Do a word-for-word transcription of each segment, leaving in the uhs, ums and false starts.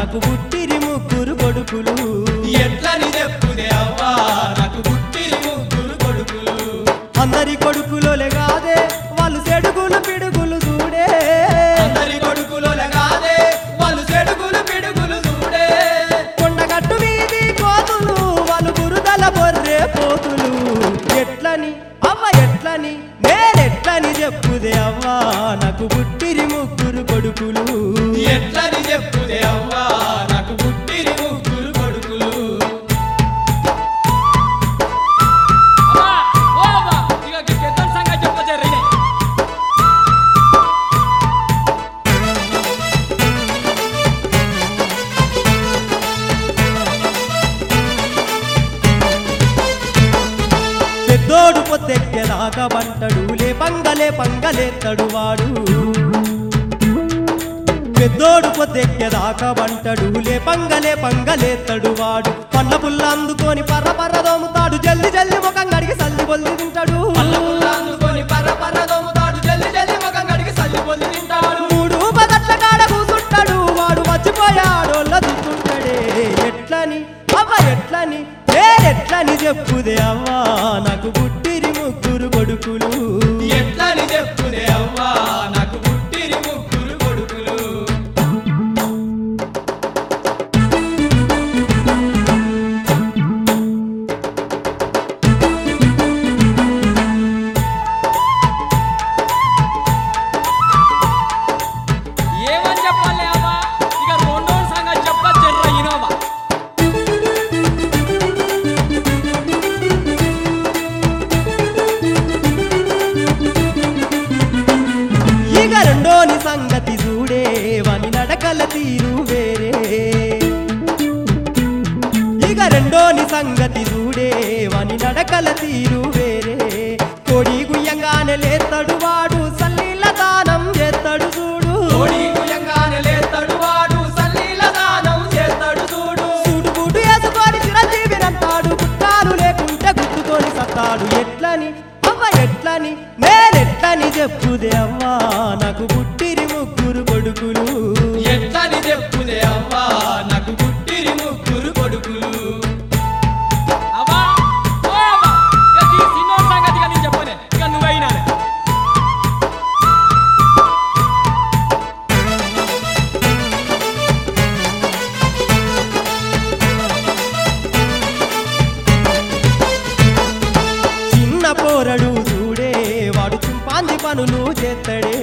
నాకు పుట్టిరి ముగ్గురు కొడుకులు. ఎట్లని చెప్పుదే అవ్వా నాకు పుట్టిరి ముగ్గురు కొడుకులు. అందరి కొడుకులోలే కాదే వాళ్ళు చెడుగులు పిడుగులు చూడే. అందరి కొడుకులోలే కాదే వాళ్ళు చెడుగులు పిడుగులు చూడే. కొండగట్టు వీధి కోతులు వాళ్ళు బురదల బొర్రే పోతులు. ఎట్లని అవ్వ ఎట్లని నేనెట్లని చెప్పుదే అవ్వా నాకు పుట్టిరి ముగ్గురు కొడుకులు. ఎట్లని చెప్పుదే అవ్వా నాకు పుట్టిరి ముగ్గురు కొడుకులు. అమ్మా ఓ అమ్మా ఇక పెద్దల సంగతి చెప్పజర్రి. పెద్దోడు పొద్దెక్కేదాకా బంటడు లే పంగలే పంగలేత్తడు వాడు. పెద్దోడు పొద్దెక్కేదాకా బంటడు లే పంగలే పంగలేత్తడు వాడు. పండ్ల పుల్ల అందుకొని పర్ర పర్ర దోముతాడు జల్ది జల్ది ముఖం కడిగి సల్లి బొల్లి తింటాడు. పళ్ళపుల్ల అందుకొని పర్ర పర్ర దోముతాడు జల్లి జల్లి మగం కడిగి సల్లి పొంది తింటాడు. మూడు పదట్ల కాడ కూసుంటాడు వాడు మర్చిపోయాడోళ్ళ దుస్తుంటాడే. ఎట్లని అవ్వ ఎట్లని నేనెట్లని చెప్పుదే అవ్వా నాకు పుట్టిరి ముగ్గురు కొడుకులు. ఎట్లని చెప్పుదే అవ్వా నాకు పుట్టిరి ముగ్గురు కొడుకులు. ఏమని చెప్పాలి అమ్మా ఇక రెండో సంగతి చెప్పజర్రా ఇనోవా. ఇక రెండోని సంగతి చూడే వని నడకల తీరు వేరే. ఇక రెండోని సంగతి చూడే వని నడకల తీరు వేరే. కోడి గుయ్యంగానే లేస్తాడు వాడు సల్లీల దానం చేస్తాడు చూడు. కోడి గుయ్యంగానే లేస్తాడు వాడు సల్లీల దానం చేస్తాడు చూడు. సూటు బూటు వేసుకొని చిరంజీవినంటాడు గుట్టాలు లేకుంటే గుట్టుకొని సత్తాడు. ఎట్లని అవ్వ ఎట్లని నేనెట్లని చెప్పుదే అవ్వా నాకు పుట్టిరి ముగ్గురు కొడుకులు. ఎట్లని చెప్పుదే అవ్వా నాకు పుట్టిరి ముగ్గురు కొడుకులు. అమ్మా ఓ అమ్మా ఇక ఈ సిన్నో సంగతి ఇక నేను చెప్పనే ఇక నువ్వైనాలే. చిన్న పోరడు చూడే వాడు చింపాంజి పనులు చేస్తాడే.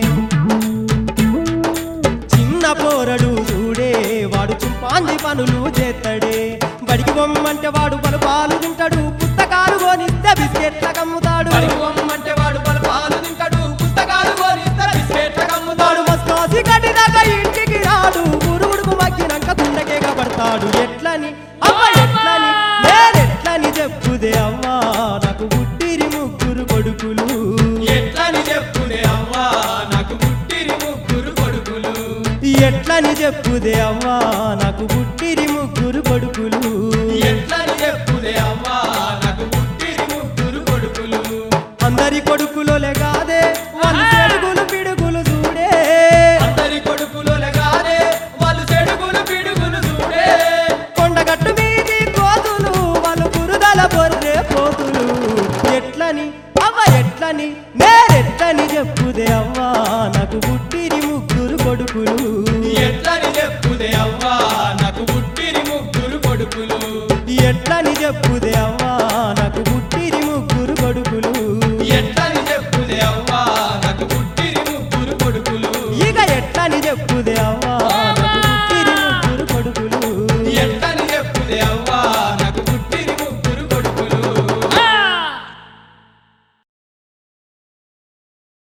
చిన్న పోరడు చూడే వాడు చింపాంజి పనులు చేస్తాడే. బడికి బొమ్మంటే వాడు పలు పాలు తింటాడు పుస్తకాలు కొనిస్తే బిస్కెట్ల కమ్ముతాడు. బడికి పొమ్మంటే వాడు పలు పాలు తింటాడు పుస్తకాలు కొనిస్తే బిస్కెట్ల కమ్ముతాడు. వాడు మస్కాసి కట్టినాక ఇంటికి రాడు ఉరువుడుకు మగ్గినాక గుండెకే కబడతాడు. ఎట్లని అవ్వ ఎట్లని నేనెట్లని చెప్పుదే అవ్వా నాకు పుట్టిరి ముగ్గురు కొడుకులు. ఎట్లని చెప్పుదే అవ్వా నాకు పుట్టిరి ముగ్గురు కొడుకులు. ఎట్లని చెప్పుదే అవ్వా నాకు పుట్టిరి ముగ్గురు కొడుకులు. ఎట్లని చెప్పుదే అవ్వా నాకు పుట్టిరి ముగ్గురు కొడుకులు. అందరి కొడుకులోలే కాదే వాళ్ళు చెడుగులు పిడుగులు చూడే. అందరి కొడుకులోలే కాదే వాళ్ళు చెడుగులు పిడుగులు చూడే. కొండగట్టు మీది కోతులు వాళ్ళు బురదల బొర్రే పోతులు. ఎట్లని అవ్వ ఎట్లని నేనెట్లని చెప్పుదే అవ్వా నాకు పుట్టిరి ముగ్గురు కొడుకులు. ఎట్లని చెప్పుదే అవ్వా నాకు పుట్టిరి ముగ్గురు కొడుకులు. ఎట్లని చెప్పుదే